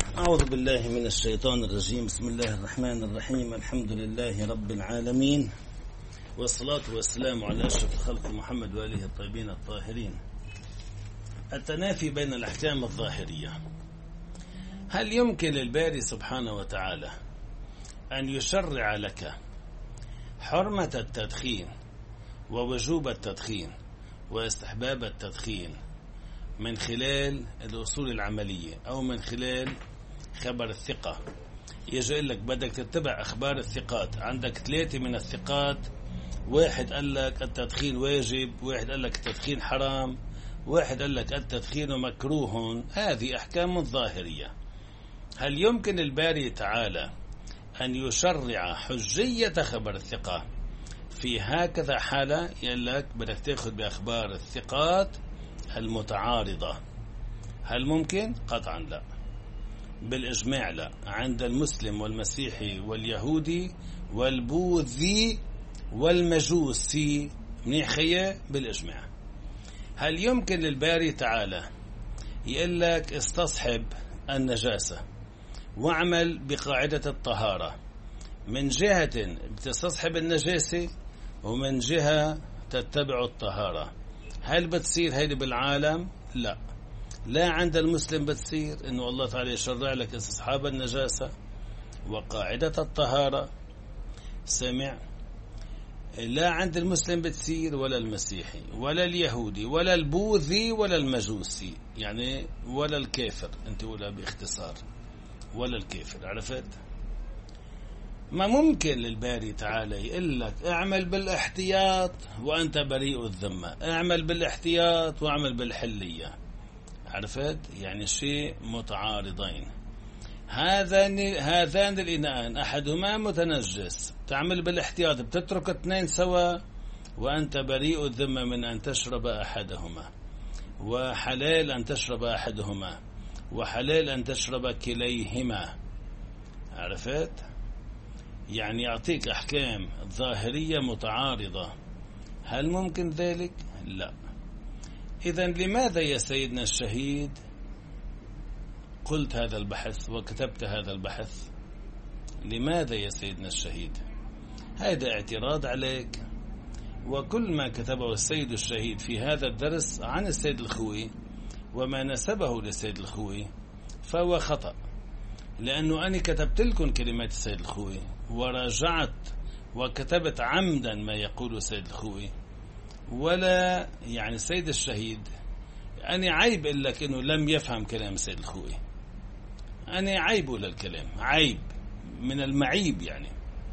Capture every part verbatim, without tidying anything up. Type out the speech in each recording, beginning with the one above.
أعوذ بالله من الشيطان الرجيم. بسم الله الرحمن الرحيم. الحمد لله رب العالمين، والصلاة والسلام على أشرف الخلق محمد وآله الطيبين الطاهرين. التنافي بين الأحكام الظاهرية. هل يمكن للباري سبحانه وتعالى أن يشرع لك حرمة التدخين ووجوب التدخين واستحباب التدخين من خلال الأصول العملية أو من خلال خبر الثقة؟ يجي يقول لك بدك تتبع أخبار الثقات، عندك ثلاثة من الثقات، واحد قال لك التدخين واجب، واحد قال لك التدخين حرام، واحد قال لك التدخين مكروه. هذه أحكام ظاهرية. هل يمكن الباري تعالى أن يشرع حجية خبر الثقة في هكذا حالة؟ يقول لك بدك تأخذ بأخبار الثقات المتعارضة. هل ممكن؟ قطعا لا، بالإجماع لا، عند المسلم والمسيحي واليهودي والبوذي والمجوسي. منيح خيه؟ بالإجماع. هل يمكن للباري تعالى يقول لك استصحب النجاسة واعمل بقاعدة الطهارة، من جهة بتستصحب النجاسة ومن جهة تتبع الطهارة؟ هل بتصير هيدي بالعالم؟ لا، لا عند المسلم بتصير إنه الله تعالى يشرع لك استصحاب النجاسة وقاعدة الطهارة، سمع؟ لا عند المسلم بتصير، ولا المسيحي ولا اليهودي ولا البوذي ولا المجوسي، يعني ولا الكافر، انت قولها باختصار، ولا الكافر. عرفت؟ ما ممكن للباري تعالى يقول لك اعمل بالاحتياط وأنت بريء الذمة، اعمل بالاحتياط واعمل بالحلية. عرفت؟ يعني شيء متعارضين. هذان هذان الإناءان أحدهما متنجس، تعمل بالاحتياط بتترك اثنين سوا وأنت بريء الذمة من أن تشرب أحدهما، وحلال أن تشرب أحدهما وحلال أن تشرب كليهما. عرفت؟ يعني يعطيك أحكام ظاهرية متعارضة. هل ممكن ذلك؟ لا. إذن لماذا يا سيدنا الشهيد قلت هذا البحث وكتبت هذا البحث؟ لماذا يا سيدنا الشهيد؟ هذا اعتراض عليك، وكل ما كتبه السيد الشهيد في هذا الدرس عن السيد الخوئي وما نسبه للسيد الخوئي فهو خطأ، لأنه أنا كتبت لكم كلمات السيد الخوئي وراجعت وكتبت عمدا ما يقول السيد الخوئي، ولا يعني السيد الشهيد أنا عيب إقول لك إنه لم يفهم كلام السيد الخوئي. أنا عيب للكلام، عيب من المعيب يعني.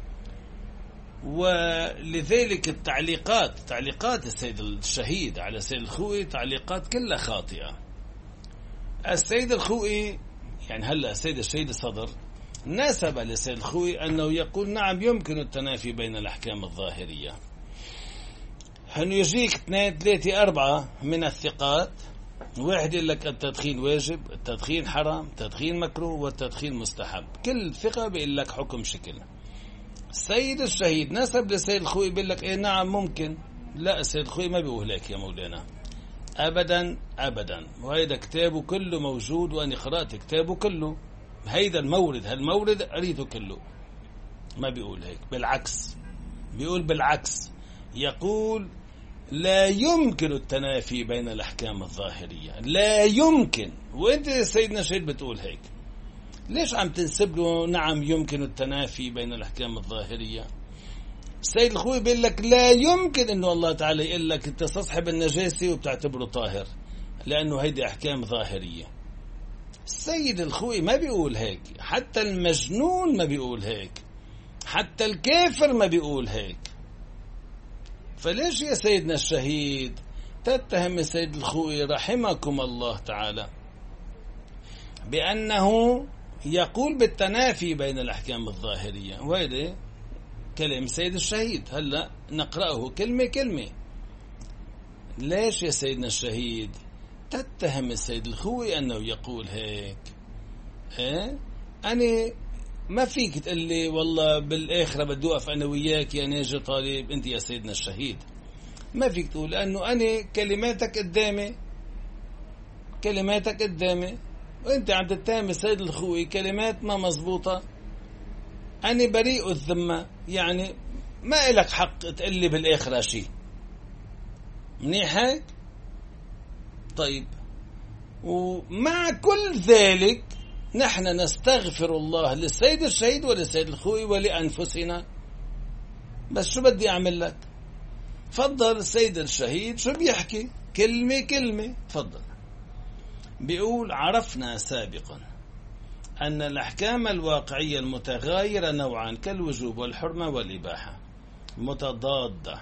ولذلك التعليقات تعليقات السيد الشهيد على السيد الخوئي تعليقات كلها خاطئة. السيد الخوئي يعني هلا السيد الشهيد الصدر نسب للسيد الخوئي أنه يقول نعم يمكن التنافي بين الأحكام الظاهرية. هنو يجيك اثنين ثلاثة أربعة من الثقات، واحد يقول لك التدخين واجب، التدخين حرام، التدخين مكروه، والتدخين مستحب. كل ثقة بيقول لك حكم شكل. السيد الشهيد نسب للسيد الخوئي بيقول لك إيه نعم ممكن. لا، السيد الخوئي ما بيقول لك يا مولانا أبدا أبدا، وهذا كتابه كله موجود وأنا قرأت كتابه كله. هيدا المورد هالمورد قريته كله، ما بيقول هيك، بالعكس بيقول بالعكس، يقول لا يمكن التنافي بين الأحكام الظاهرية، لا يمكن. وانت سيدنا الشهيد بتقول هيك، ليش عم تنسب له نعم يمكن التنافي بين الأحكام الظاهرية؟ السيد الخوئي بيقول لك لا يمكن انه الله تعالى يقول لك انت تصحب النجاسة وبتعتبره طاهر، لأنه هيدي أحكام ظاهرية. السيد الخوئي ما بيقول هيك، حتى المجنون ما بيقول هيك، حتى الكافر ما بيقول هيك. فليش يا سيدنا الشهيد تتهم السيد الخوئي رحمكم الله تعالى بأنه يقول بالتنافي بين الأحكام الظاهرية؟ وهذا كلام السيد الشهيد، هلأ نقرأه كلمة كلمة. ليش يا سيدنا الشهيد تتهم السيد الخوئي أنه يقول هيك؟ إيه؟ أنا ما فيك تقول لي والله بالآخرة بدي أقف أنا وياك يا ناجي طالب أنت يا سيدنا الشهيد. ما فيك تقول، لأنه أنا كلماتك قدامي، كلماتك قدامي وانت عم تتهم السيد الخوئي كلمات ما مزبوطة. أنا بريء الذمة، يعني ما إلك حق تقلي بالآخر شيء. منيح هيك؟ طيب، ومع كل ذلك نحن نستغفر الله للسيد الشهيد وللسيد الخوئي ولأنفسنا. بس شو بدي أعمل لك؟ فضل السيد الشهيد شو بيحكي؟ كلمة كلمة. تفضل. بيقول: عرفنا سابقا أن الأحكام الواقعية المتغايرة نوعا كالوجوب والحرمة والإباحة متضادة.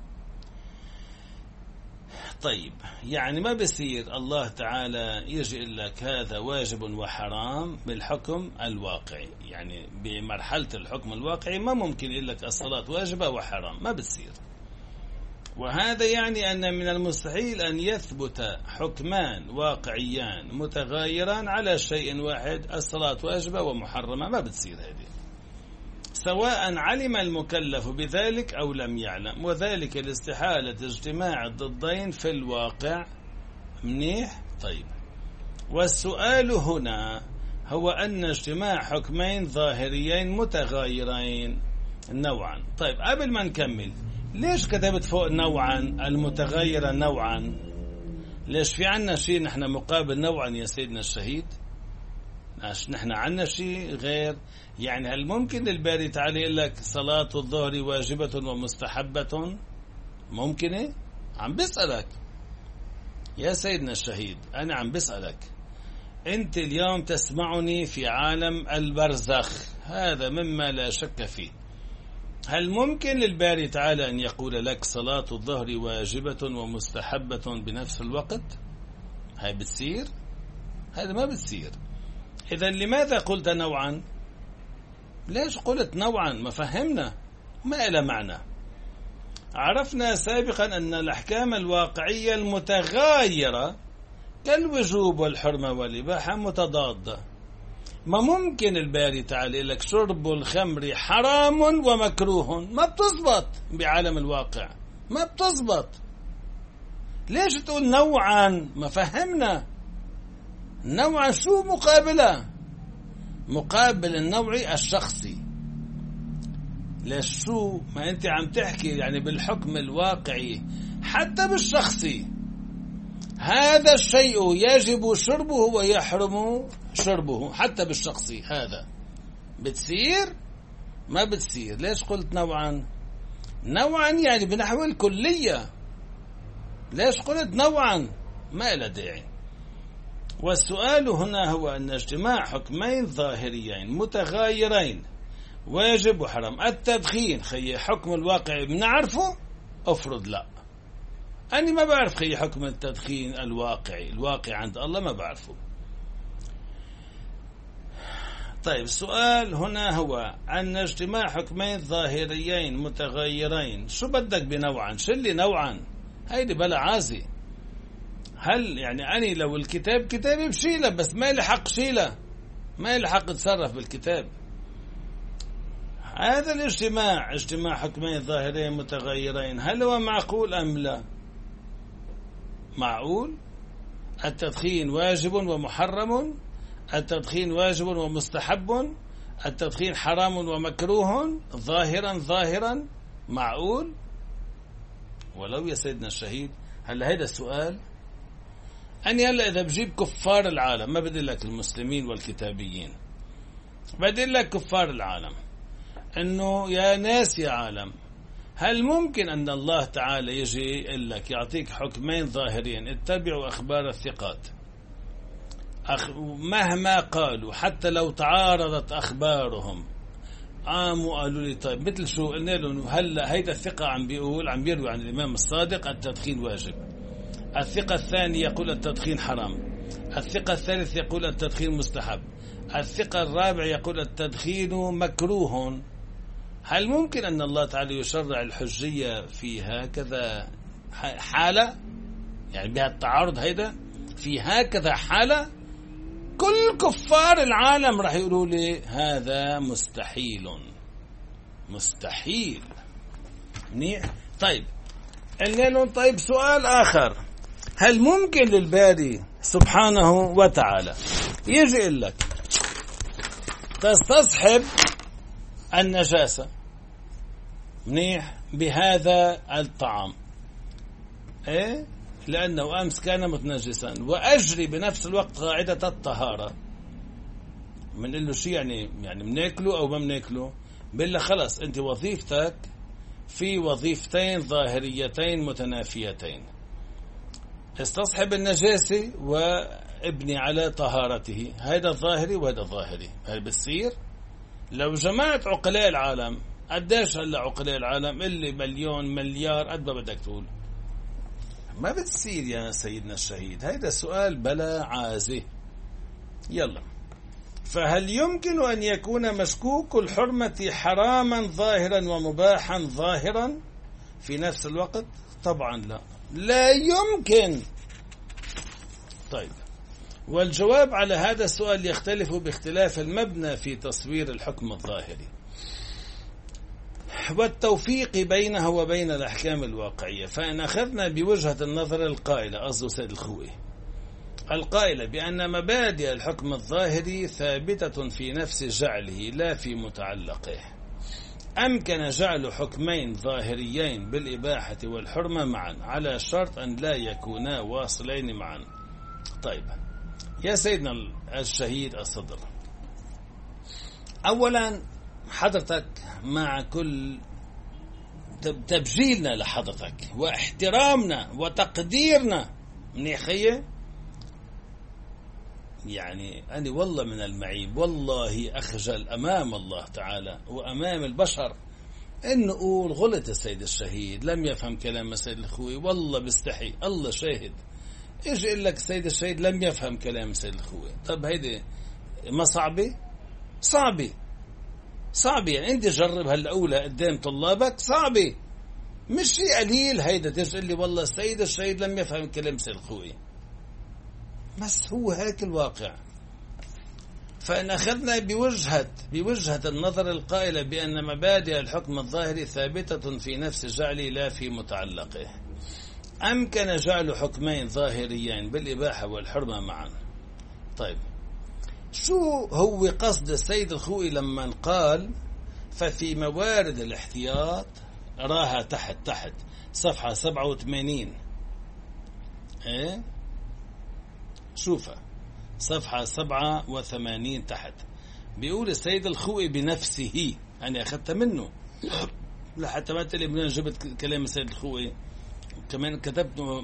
طيب، يعني ما بصير الله تعالى يجي يقول لك هذا واجب وحرام بالحكم الواقعي، يعني بمرحلة الحكم الواقعي ما ممكن يقول لك الصلاة واجبة وحرام، ما بتصير. وهذا يعني أن من المستحيل أن يثبت حكمان واقعيان متغايران على شيء واحد، الصلاة واجبة ومحرمة، ما بتصير هذه، سواء علم المكلف بذلك أو لم يعلم، وذلك لاستحالة اجتماع الضدين في الواقع. منيح؟ طيب، والسؤال هنا هو أن اجتماع حكمين ظاهريين متغايرين نوعا. طيب، قبل ما نكمل، ليش كتبت فوق نوعا المتغيرة نوعا؟ ليش في عنا شيء نحن مقابل نوعا يا سيدنا الشهيد؟ نحن عنا شيء غير؟ يعني هل ممكن الباري تعالى يقول لك صلاة الظهر واجبة ومستحبة؟ ممكن؟ عم بسألك يا سيدنا الشهيد، أنا عم بسألك. أنت اليوم تسمعني في عالم البرزخ، هذا مما لا شك فيه. هل ممكن للباري تعالى أن يقول لك صلاة الظهر واجبة ومستحبة بنفس الوقت؟ هاي بتصير؟ هذا ما بتصير. إذا لماذا قلت نوعا؟ ليش قلت نوعا؟ ما فهمنا، ما إلى معنى. عرفنا سابقا أن الأحكام الواقعية المتغايرة كالوجوب والحرمة والإباحة متضادة. ما ممكن الباري تعالى يقول لك شرب الخمر حرام ومكروه، ما بتزبط بعالم الواقع، ما بتزبط. ليش تقول نوعا؟ ما فهمنا. نوعا شو مقابله؟ مقابل النوعي الشخصي. ليش شو؟ ما انت عم تحكي يعني بالحكم الواقعي حتى بالشخصي، هذا الشيء يجب شربه ويحرم شربه حتى بالشخصي. هذا بتصير؟ ما بتصير. ليش قلت نوعا؟ نوعا يعني بنحو الكلية. ليش قلت نوعا؟ ما له داعي. والسؤال هنا هو أن اجتماع حكمين ظاهريين متغايرين واجب وحرام. التدخين خي حكم الواقع بنعرفه؟ أفرض لا، أنا ما بعرف خي حكم التدخين الواقعي، الواقع عند الله ما بعرفه. طيب، السؤال هنا هو أن اجتماع حكمين ظاهريين متغايرين، شو بدك بنوعا؟ شلي نوعا، هيدي بلا عازي. هل يعني أنا لو الكتاب كتابي بشيله، بس ما لي حق شيله، ما لي حق اتصرف بالكتاب. هذا الاجتماع اجتماع حكمين ظاهرين متغيرين، هل هو معقول أم لا؟ معقول؟ التدخين واجب ومحرم، التدخين واجب ومستحب، التدخين حرام ومكروه ظاهرا ظاهرا، معقول؟ ولو يا سيدنا الشهيد، هل هذا السؤال؟ أنا هلا إذا بجيب كفار العالم، ما بدي لك المسلمين والكتابيين، بدي لك كفار العالم، إنه يا ناس يا عالم، هل ممكن أن الله تعالى يجي يقول لك يعطيك حكمين ظاهرين، اتبعوا أخبار الثقات أخ... مهما قالوا، حتى لو تعارضت أخبارهم، قاموا قالوا لي طيب مثل شو؟ قلنا لهم هلا هيدا الثقة عم بيقول عم بيروي عن الإمام الصادق التدخين واجب، الثقة الثانية يقول التدخين حرام، الثقة الثالث يقول التدخين مستحب، الثقة الرابع يقول التدخين مكروه. هل ممكن أن الله تعالى يشرع الحجية في هكذا حالة؟ يعني بها التعارض هيدا في هكذا حالة؟ كل كفار العالم راح يقولوا لي هذا مستحيل مستحيل. منيح. طيب قلنا لهم طيب سؤال آخر، هل ممكن للباري سبحانه وتعالى. يجي يقول لك تستصحب النجاسة منيح بهذا الطعام، إيه؟ لأنه أمس كان متنجسا، وأجري بنفس الوقت قاعدة الطهارة. من له شيء يعني يعني بناكله أو ما بناكله؟ بالله خلص أنت وظيفتك في وظيفتين ظاهريتين متنافيتين، استصحب النجاسة وابني على طهارته. هذا الظاهري وهذا الظاهري. هاي بتصير لو جمعت عقلاء العالم. قديش هلا عقلاء العالم؟ اللي مليون مليار قد ما بدك تقول. ما بتصير يا سيدنا الشهيد. هذا سؤال بلا عازة. يلا، فهل يمكن أن يكون مشكوك الحرمة حراما ظاهرا ومباحا ظاهرا في نفس الوقت؟ طبعا لا، لا يمكن. طيب، والجواب على هذا السؤال يختلف باختلاف المبنى في تصوير الحكم الظاهري والتوفيق بينه وبين الأحكام الواقعية. فإن أخذنا بوجهة النظر القائلة، قصده سيد الخوئي، القائلة بأن مبادئ الحكم الظاهري ثابتة في نفس جعله لا في متعلقه، أمكن جعل حكمين ظاهريين بالإباحة والحرمة معا على شرط أن لا يكونا واصلين معا. طيب يا سيدنا الشهيد الصدر، أولا حضرتك مع كل تبجيلنا لحضرتك واحترامنا وتقديرنا منيح خيه، يعني أنا والله من المعيب، والله أخجل أمام الله تعالى وأمام البشر إن نقول غلط السيد الشهيد، لم يفهم كلام السيد الخوي. والله بستحي، الله شاهد. إيش يقول لك السيد الشهيد لم يفهم كلام السيد الخوي؟ طب هيدي ما صعبة؟ صعبة صعبة يعني أنت جرب هالأولى قدام طلابك، صعبة مش شيء قليل. هيدا تقول لي والله السيد الشهيد لم يفهم كلام السيد الخوي، بس هو هيك الواقع. فإن أخذنا بوجهة بوجهة النظر القائلة بأن مبادئ الحكم الظاهري ثابتة في نفس جعله لا في متعلقه، أمكن جعل حكمين ظاهريين بالإباحة والحرمة معا. طيب شو هو قصد السيد الخوئي لما قال ففي موارد الاحتياط؟ راها تحت تحت صفحة سبعة وثمانين. ايه شوفها صفحة سبعة وثمانين تحت، بيقول السيد الخوئي بنفسه، أنا أخذت منه لحتى ما تقلي من جبت كلام السيد الخوئي، كمان كتبته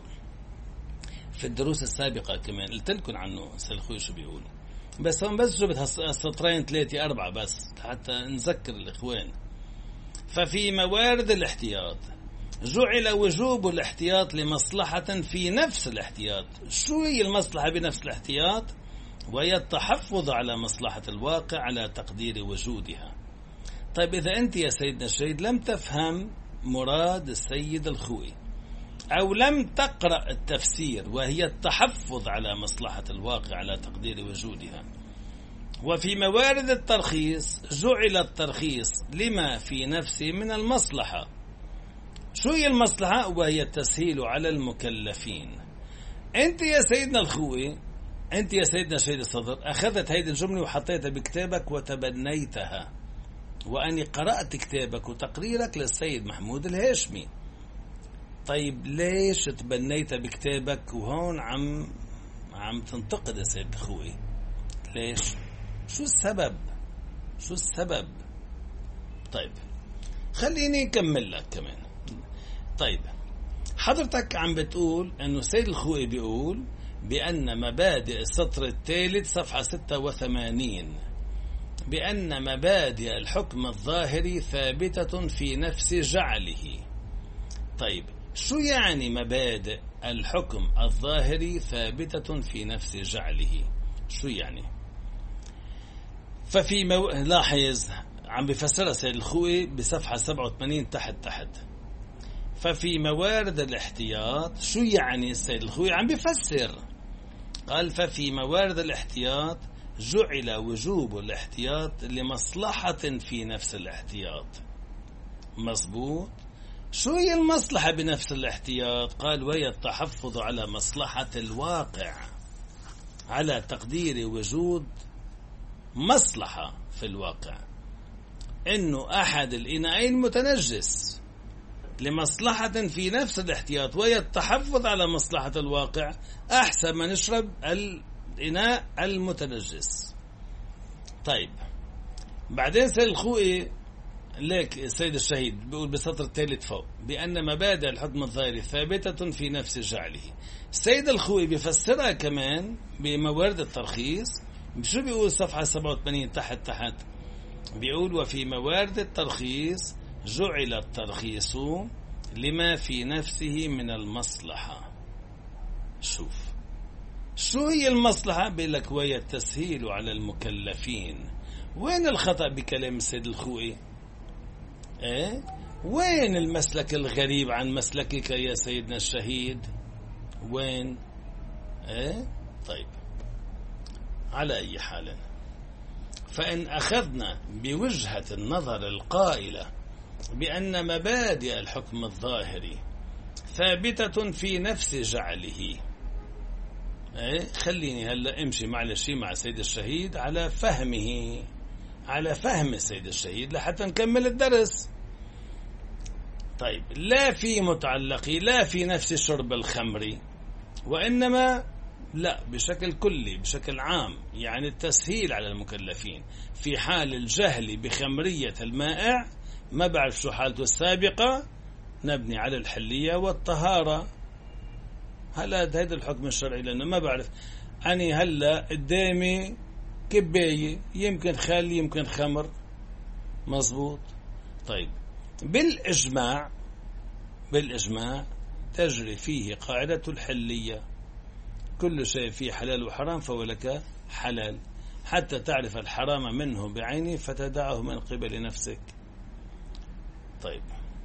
في الدروس السابقة، كمان قلت لكم عنه السيد الخوئي شو بيقول، بس هم بس جبت السطرين ثلاثة أربعة بس حتى نذكر الإخوان. ففي موارد الاحتياط جعل وجوب الاحتياط لمصلحة في نفس الاحتياط. شو هي المصلحة بنفس الاحتياط؟ وهي التحفظ على مصلحة الواقع على تقدير وجودها. طيب إذا أنت يا سيدنا الشهيد لم تفهم مراد السيد الخوئي أو لم تقرأ التفسير وهي التحفظ على مصلحة الواقع على تقدير وجودها، وفي موارد الترخيص جعل الترخيص لما في نفسه من المصلحة. شو هي المصلحة؟ وهي التسهيل على المكلفين. أنت يا سيدنا الخوئي، أنت يا سيدنا شهيد الصدر، أخذت هذه الجملة وحطيتها بكتابك وتبنيتها، وأني قرأت كتابك وتقريرك للسيد محمود الهاشمي. طيب ليش تبنيتها بكتابك وهون عم عم تنتقد السيد الخوئي؟ ليش؟ شو السبب؟ شو السبب؟ طيب خليني نكمل لك كمان. طيب حضرتك عم بتقول انه السيد الخوئي بيقول بأن مبادئ السطر الثالث صفحة ستة وثمانين بأن مبادئ الحكم الظاهري ثابتة في نفس جعله. طيب شو يعني مبادئ الحكم الظاهري ثابتة في نفس جعله؟ شو يعني؟ ففي مو... لاحظ عم بفسرها سيد الخوئي بصفحة سبعة وثمانين تحت تحت. ففي موارد الاحتياط، شو يعني السيد الخوئي عم بفسر؟ قال ففي موارد الاحتياط جعل وجوب الاحتياط لمصلحة في نفس الاحتياط. مظبوط. شو هي المصلحة بنفس الاحتياط؟ قال وهي التحفظ على مصلحة الواقع. على تقدير وجود مصلحة في الواقع، إنه أحد الإناءين متنجس لمصلحة في نفس الاحتياط وهي التحفظ على مصلحة الواقع، أحسن ما نشرب الإناء المتنجس. طيب بعدين سيد الخوئي لك السيد الشهيد بيقول بسطر الثالث فوق بأن مبادئ الحكم الظاهري ثابتة في نفس جعله. السيد الخوئي بيفسرها كمان بموارد الترخيص. شو بيقول صفحة سبعة وثمانين تحت تحت؟ بيقول وفي موارد الترخيص جعل الترخيص لما في نفسه من المصلحة. شوف شو هي المصلحة؟ بيقول لك وهي التسهيل على المكلفين. وين الخطأ بكلام السيد الخوئي؟ ايه وين المسلك الغريب عن مسلكك يا سيدنا الشهيد؟ وين؟ ايه طيب على اي حال، فإن أخذنا بوجهة النظر القائلة بأن مبادئ الحكم الظاهري ثابتة في نفس جعله، ايه خليني هلا امشي معلش مع سيد الشهيد على فهمه، على فهم السيد الشهيد لحتى نكمل الدرس. طيب لا في متعلقي لا في نفس شرب الخمر، وإنما لا بشكل كلي بشكل عام، يعني التسهيل على المكلفين في حال الجهل بخمرية المائع، ما بعرف شو حالته السابقة، نبني على الحلية والطهارة. هلا هذا الحكم الشرعي لأنه ما بعرف أني هلا قدامي كباية يمكن خل يمكن خمر، مزبوط. طيب بالإجماع بالإجماع تجري فيه قاعدة الحلية، كل شيء فيه حلال وحرام فهو لك حلال، حتى تعرف الحرام منه بعينه فتدعه من قبل نفسك. طيب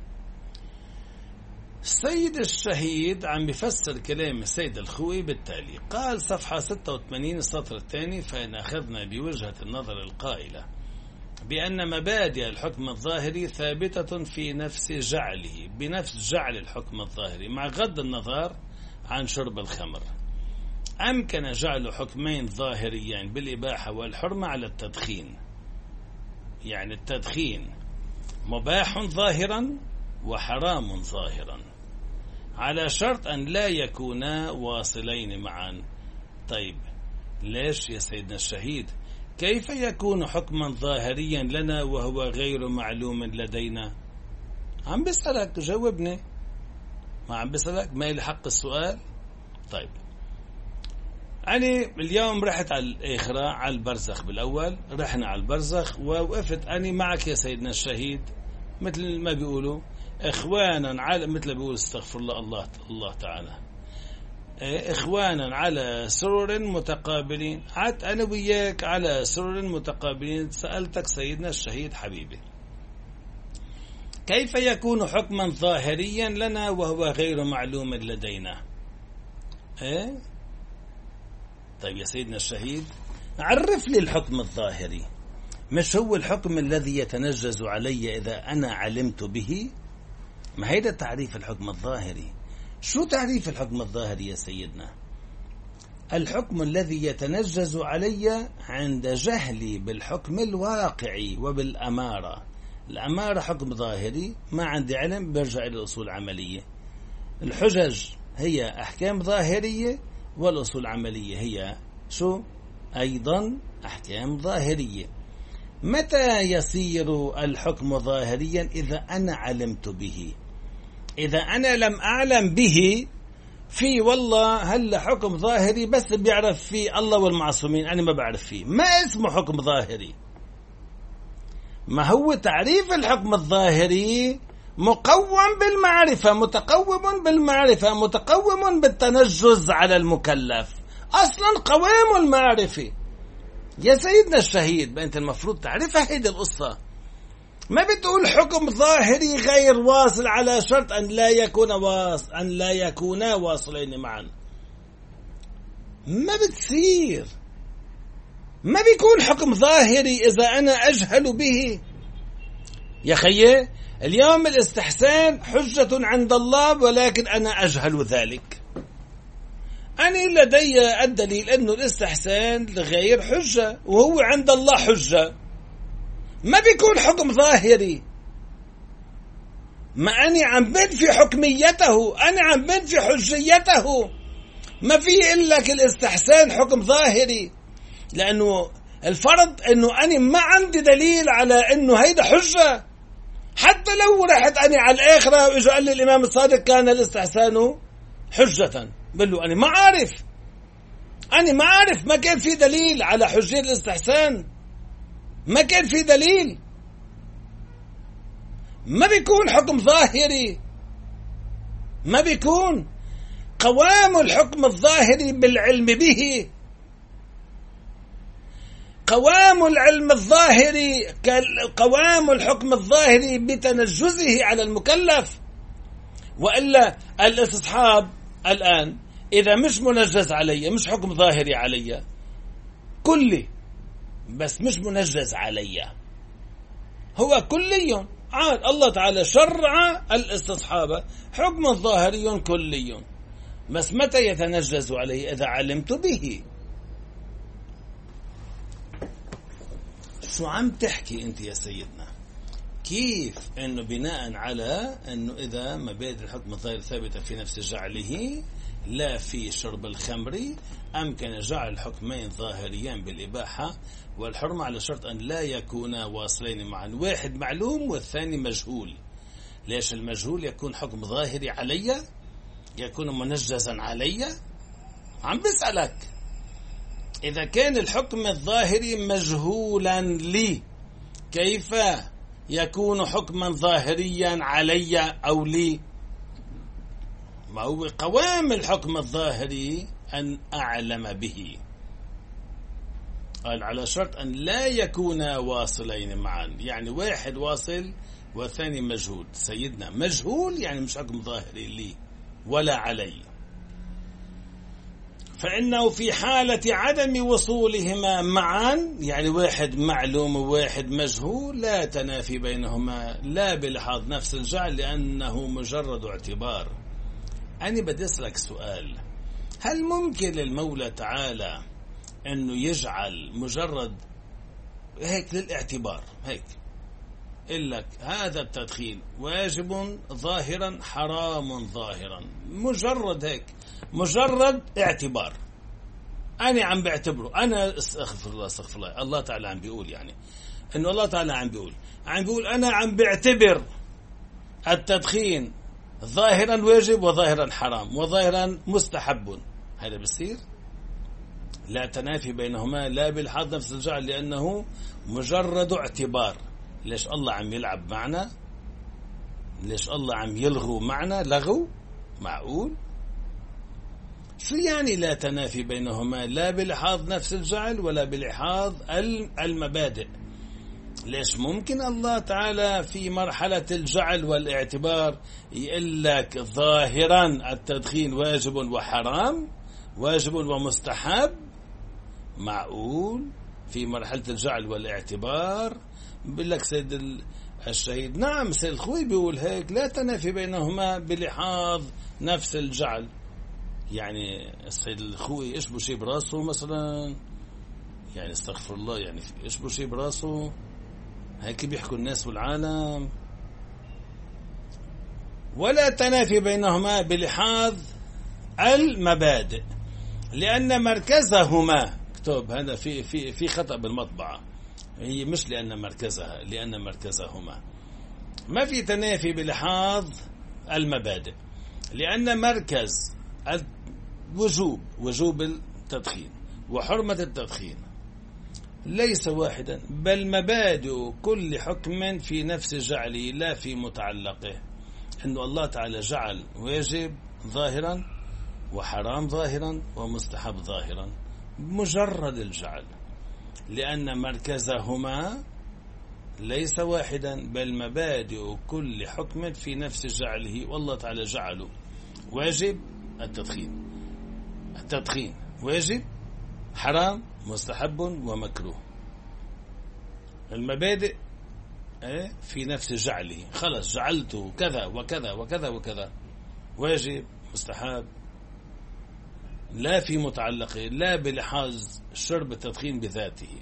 السيد الشهيد عم بيفسر كلام السيد الخوئي بالتالي، قال صفحة ستة وثمانين السطر الثاني فإن أخذنا بوجهة النظر القائلة بأن مبادئ الحكم الظاهري ثابتة في نفس جعله، بنفس جعل الحكم الظاهري مع غض النظر عن شرب الخمر، أمكن جعل حكمين ظاهريين بالإباحة والحرمة على التدخين. يعني التدخين مباح ظاهرا وحرام ظاهرا على شرط أن لا يكونا واصلين معا. طيب ليش يا سيدنا الشهيد؟ كيف يكون حكما ظاهريا لنا وهو غير معلوم لدينا؟ عم بسألك جاوبني، ما عم بسألك ما لي حق السؤال. طيب أنا اليوم رحت على الآخرة على البرزخ، بالأول رحنا على البرزخ ووقفت أنا معك يا سيدنا الشهيد مثل ما بيقولوا إخوانا على، مثل بيقول استغفر الله الله الله تعالى، إخوانا على سرر متقابلين. عدت أنا وياك على سرر متقابلين، سألتك سيدنا الشهيد حبيبي كيف يكون حكما ظاهريا لنا وهو غير معلوم لدينا؟ إيه؟ طيب يا سيدنا الشهيد عرف لي الحكم الظاهري، مش هو الحكم الذي يتنجز علي إذا أنا علمت به؟ ما هيدا تعريف الحكم الظاهري. شو تعريف الحكم الظاهري يا سيدنا؟ الحكم الذي يتنجز علي عند جهلي بالحكم الواقعي وبالأمارة. الأمارة حكم ظاهري، ما عندي علم برجع إلى الأصول العملية. الحجج هي أحكام ظاهرية والأصول العملية هي شو؟ أيضا أحكام ظاهرية. متى يصير الحكم ظاهريا؟ إذا أنا علمت به. إذا أنا لم أعلم به، في والله هل حكم ظاهري بس بيعرف فيه الله والمعصومين، أنا ما بعرف فيه، ما اسمه حكم ظاهري. ما هو تعريف الحكم الظاهري مقوم بالمعرفة، متقوم بالمعرفة، متقوم بالتنجز على المكلف، أصلا قوام المعرفة يا سيدنا الشهيد. أنت المفروض تعرفها هيدي القصة. ما بتقول حكم ظاهري غير واصل على شرط أن لا يكون واصل أن لا يكونا واصلين معا، ما بتصير. ما بيكون حكم ظاهري إذا أنا أجهل به. يا خيي اليوم الاستحسان حجة عند الله ولكن أنا أجهل ذلك. أنا أنا لدي الدليل أنه الاستحسان لغير حجة، وهو عند الله حجة، ما بيكون حكم ظاهري. ما أنا عم بنفي حكميته، أنا عم بنفي حجيته. ما في إلا الاستحسان حكم ظاهري، لأنه الفرض أنه أنا ما عندي دليل على أنه هيدا حجة. حتى لو رحت أنا على الآخرة وإجا قال لي الإمام الصادق كان الاستحسان حجة، بقول له أنا ما عارف، أنا ما عارف، ما كان في دليل على حجية الاستحسان، ما كان في دليل. ما بيكون حكم ظاهري، ما بيكون. قوام الحكم الظاهري بالعلم به، قوام العلم الظاهري قوام الحكم الظاهري بتنجزه على المكلف. وإلا الاستصحاب الآن إذا مش منجز علي، مش حكم ظاهري علي كلي، بس مش منجز علي، هو كلي عاد. الله تعالى شرع الاستصحاب حكم ظاهري كلي، بس متى يتنجز عليه؟ إذا علمت به. شو عم تحكي أنت يا سيدنا؟ كيف أنه بناء على أنه إذا مبادئ الحكم الظاهري ثابتة في نفس جعله لا في شرب الخمر، أمكن جعل حكمين ظاهريان بالإباحة والحرمة على شرط أن لا يكونا واصلين معا، واحد معلوم والثاني مجهول. ليش المجهول يكون حكم ظاهري علي، يكون منجزا علي؟ عم بسألك. إذا كان الحكم الظاهري مجهولا لي، كيف يكون حكما ظاهريا علي أو لي؟ ما هو قوام الحكم الظاهري أن أعلم به. قال على شرط أن لا يكونا واصلين معا، يعني واحد واصل والثاني مجهول. سيدنا مجهول يعني مش حكم ظاهري لي ولا علي، فإنه في حالة عدم وصولهما معا، يعني واحد معلوم وواحد مجهول، لا تنافي بينهما لا بلحاظ نفس الجعل، لأنه مجرد اعتبار. أنا بدي أسألك سؤال، هل ممكن للمولى تعالى أنه يجعل مجرد هيك للاعتبار، هيك يقول لك هذا التدخين واجب ظاهرا حرام ظاهرا، مجرد هيك، مجرد اعتبار، أنا عم بعتبره، أنا استغفر الله استغفر الله الله تعالى عم بيقول، يعني إنه الله تعالى عم بيقول عم بيقول أنا عم بعتبر التدخين ظاهرا واجب وظاهرا حرام وظاهرا مستحب. هذا بصير لا تنافي بينهما لا بالحظ نفس الجعل، لأنه مجرد اعتبار. ليش الله عم يلعب معنا؟ ليش الله عم يلغو معنا؟ لغو معقول؟ شو يعني لا تنافي بينهما لا بلحاظ نفس الجعل ولا بلحاظ المبادئ؟ ليش ممكن الله تعالى في مرحلة الجعل والاعتبار يقول لك ظاهرا التدخين واجب وحرام، واجب ومستحب؟ معقول في مرحلة الجعل والاعتبار بيقول لك سيد الشهيد نعم سيد الخوي بيقول هيك لا تنافي بينهما بلحاظ نفس الجعل. يعني السيد الخوي إيش بشي براسه مثلا، يعني استغفر الله، يعني إيش بشي براسه، هيك بيحكوا الناس والعالم. ولا تنافي بينهما بلحاظ المبادئ، لأن مركزهما، اكتب هذا في في في خطأ بالمطبعة، هي مش لأن مركزها، لأن مركزهما. ما في تنافي بلحاظ المبادئ، لأن مركز الوجوب وجوب التدخين وحرمة التدخين ليس واحدا، بل مبادئ كل حكم في نفس جعله لا في متعلقه. إن الله تعالى جعل واجب ظاهرا وحرام ظاهرا ومستحب ظاهرا مجرد الجعل، لأن مركزهما ليس واحدا، بل مبادئ كل حكم في نفس جعله. والله تعالى جعله واجب التدخين، التدخين واجب، حرام، مستحب ومكروه. المبادئ في نفس جعله، خلص جعلته كذا وكذا وكذا وكذا، واجب، مستحب، لا في متعلقه، لا بلحاظ شرب التدخين بذاته،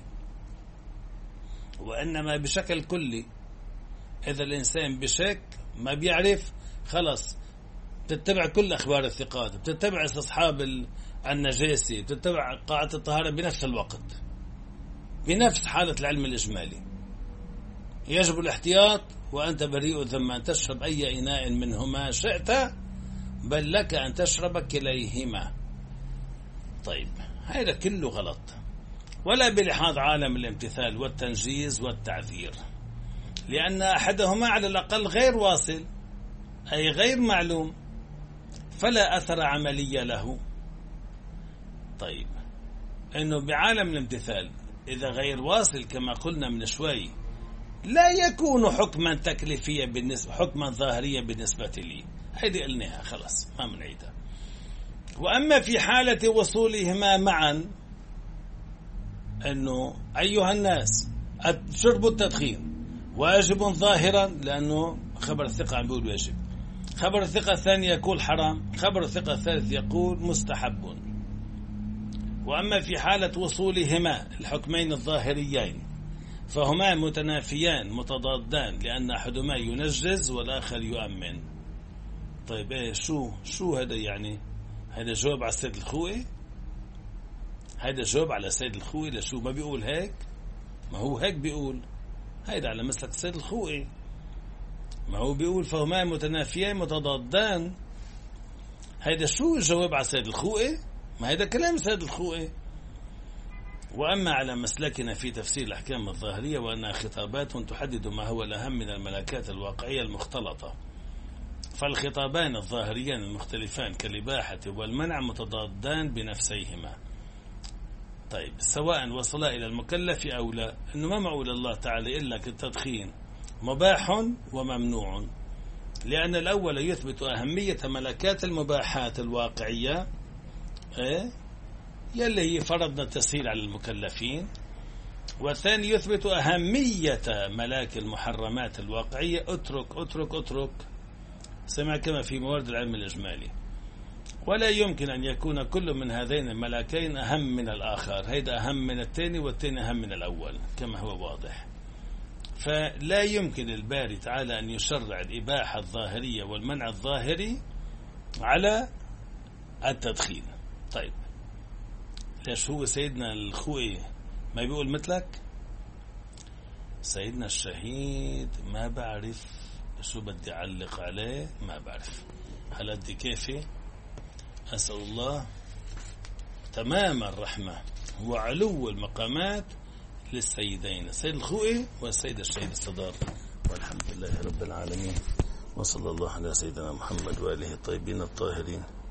وإنما بشكل كلي. إذا الإنسان بشك ما بيعرف، خلص بتتبع كل أخبار الثقات، بتتبع استصحاب النجاسة، بتتبع قاعدة الطهارة بنفس الوقت، بنفس حالة العلم الإجمالي. يجب الاحتياط، وأنت بريء ذم أن تشرب أي إناء منهما شئت، بل لك أن تشرب كليهما. طيب هذا كله غلط، ولا بلحاظ عالم الامتثال والتنجيز والتعذير، لأن أحدهما على الأقل غير واصل، أي غير معلوم، فلا أثر عملي له. طيب إنه بعالم الامتثال إذا غير واصل كما قلنا من شوي لا يكون حكما تكليفيا بالنسبة، حكما ظاهريا بالنسبة لي، هذه قلناها خلاص ما منعيدها. وأما في حالة وصولهما معا، أنه أيها الناس شرب التدخين واجب ظاهرا، لأنه خبر الثقة عم بيقول واجب، خبر الثقة الثاني يقول حرام، خبر الثقة الثالث يقول مستحب. وأما في حالة وصولهما الحكمين الظاهريين فهما متنافيان متضادان، لأن أحدهما ينجز والآخر يؤمن. طيب إيه شو شو هذا يعني؟ هذا جواب على السيد الخوئي؟ هذا جواب على السيد الخوئي؟ لشو ما بيقول هيك؟ ما هو هيك بيقول، هذا على مسلك السيد الخوئي، ما هو بيقول فهما متنافيان متضادان. هذا شو الجواب على السيد الخوئي؟ ما هذا كلام السيد الخوئي. وأما على مسلكنا في تفسير الأحكام الظاهرية، وأنها خطابات تحدد ما هو الأهم من الملكات الواقعية المختلطة، فالخطابان الظاهريان المختلفان كالإباحة والمنع متضادان بنفسيهما. طيب سواء وصلا إلى المكلف أو لا، أنه ما معول الله تعالى إلا كالتدخين مباح وممنوع، لأن الأول يثبت أهمية ملكات المباحات الواقعية، إيه؟ يلي هي فرضنا التسهيل على المكلفين، والثاني يثبت أهمية ملاك المحرمات الواقعية، اترك اترك اترك، سمع كما في موارد العلم الإجمالي. ولا يمكن أن يكون كل من هذين الملاكين أهم من الآخر، هيدا أهم من الثاني والثاني أهم من الأول كما هو واضح. فلا يمكن الباري تعالى أن يشرع الإباحة الظاهرية والمنع الظاهري على التدخين. طيب ليش هو سيدنا الخوئي ما بيقول مثلك؟ سيدنا الشهيد ما بعرف شو بدي أعلق عليه، ما بعرف هل أدي كيفي. أسأل الله تمام الرحمة وعلو المقامات للسيدين السيد الخوئي والسيد الشهيد الصدار، والحمد لله رب العالمين، وصلى الله على سيدنا محمد وآله الطيبين الطاهرين.